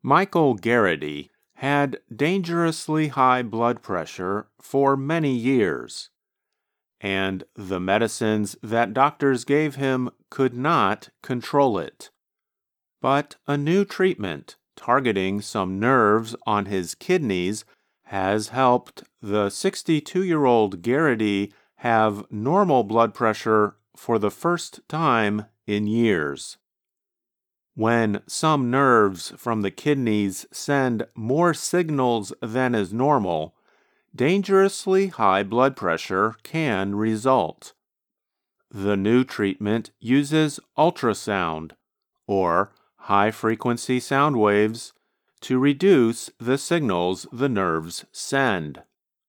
Michael Garrity had dangerously high blood pressure for many years, and the medicines that doctors gave him could not control it. But a new treatment targeting some nerves on his kidneys has helped the 62-year-old Garrity have normal blood pressure for the first time in years. When some nerves from the kidneys send more signals than is normal, dangerously high blood pressure can result. The new treatment uses ultrasound, or high-frequency sound waves, to reduce the signals the nerves send.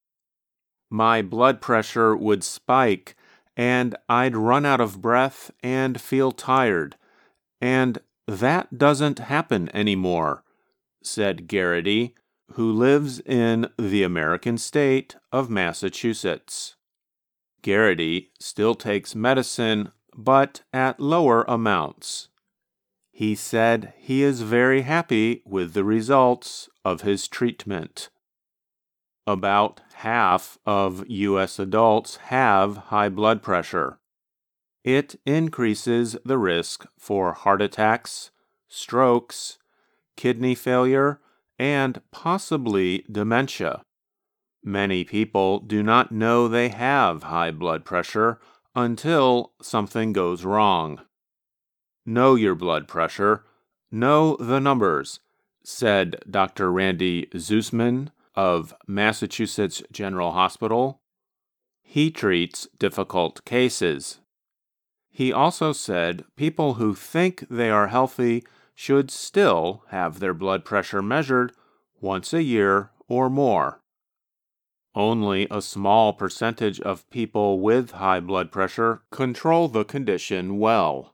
My blood pressure would spike, and I'd run out of breath and feel tired, and that doesn't happen anymore, said Garrity, who lives in the American state of Massachusetts. Garrity still takes medicine, but at lower amounts. He said he is very happy with the results of his treatment. About half of U.S. adults have high blood pressure. It increases the risk for heart attacks, strokes, kidney failure, and possibly dementia. Many people do not know they have high blood pressure until something goes wrong. Know your blood pressure. Know the numbers, said Dr. Randy Zussman of Massachusetts General Hospital. He treats difficult cases. He also said people who think they are healthy should still have their blood pressure measured once a year or more. Only a small percentage of people with high blood pressure control the condition well.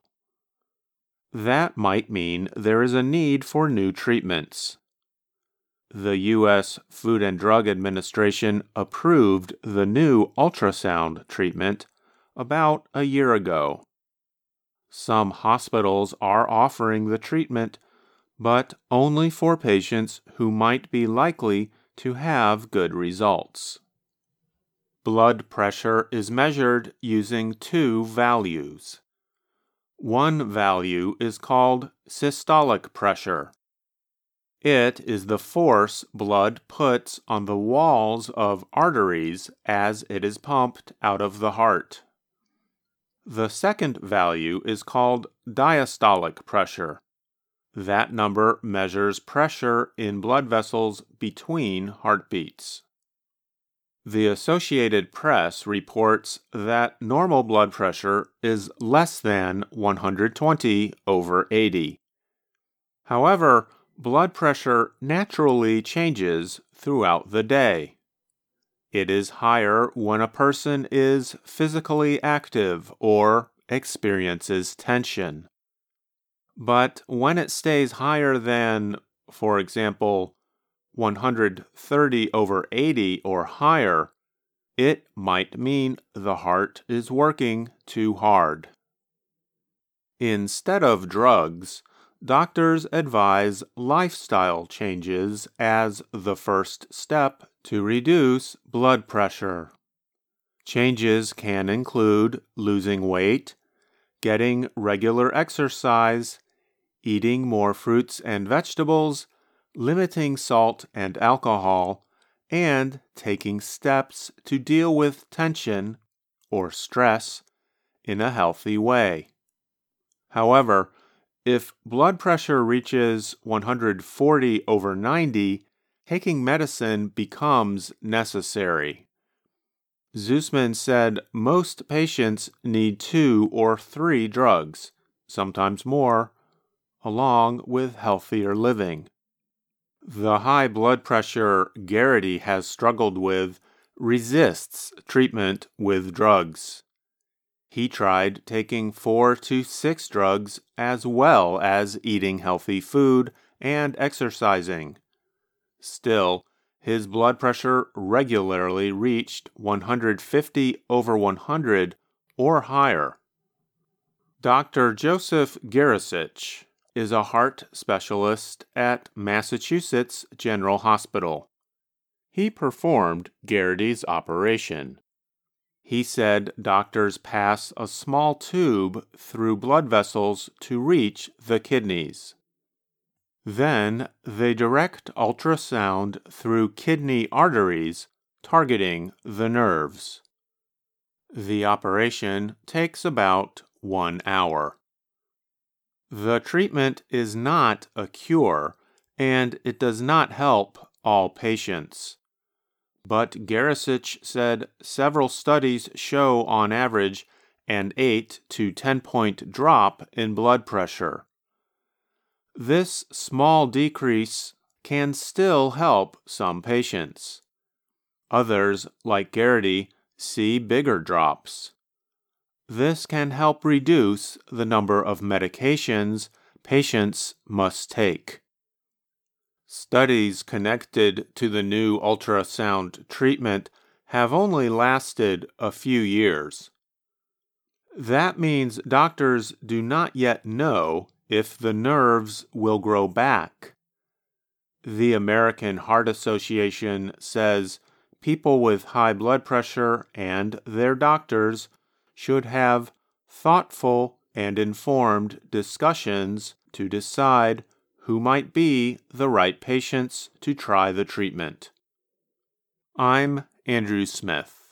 That might mean there is a need for new treatments. The U.S. Food and Drug Administration approved the new ultrasound treatment about a year ago. Some hospitals are offering the treatment, but only for patients who might be likely to have good results. Blood pressure is measured using two values. One value is called systolic pressure. It is the force blood puts on the walls of arteries as it is pumped out of the heart. The second value is called diastolic pressure. That number measures pressure in blood vessels between heartbeats. The Associated Press reports that normal blood pressure is less than 120/80. However, blood pressure naturally changes throughout the day. It is higher when a person is physically active or experiences tension. But when it stays higher than, for example, 130/80 or higher, it might mean the heart is working too hard. Instead of drugs, doctors advise lifestyle changes as the first step to reduce blood pressure. Changes can include losing weight, getting regular exercise, eating more fruits and vegetables, limiting salt and alcohol, and taking steps to deal with tension or stress in a healthy way. However, if blood pressure reaches 140/90, taking medicine becomes necessary. Zussman said most patients need 2 or 3 drugs, sometimes more, along with healthier living. The high blood pressure Garrity has struggled with resists treatment with drugs. He tried taking 4 to 6 drugs as well as eating healthy food and exercising. Still, his blood pressure regularly reached 150/100 or higher. Dr. Joseph Garasich is a heart specialist at Massachusetts General Hospital. He performed Garrity's operation. He said doctors pass a small tube through blood vessels to reach the kidneys. Then they direct ultrasound through kidney arteries, targeting the nerves. The operation takes about 1 hour. The treatment is not a cure, and it does not help all patients. But Garasich said several studies show on average an 8 to 10-point drop in blood pressure. This small decrease can still help some patients. Others, like Garrity, see bigger drops. This can help reduce the number of medications patients must take. Studies connected to the new ultrasound treatment have only lasted a few years. That means doctors do not yet know if the nerves will grow back. The American Heart Association says people with high blood pressure and their doctors should have thoughtful and informed discussions to decide who might be the right patients to try the treatment. I'm Andrew Smith.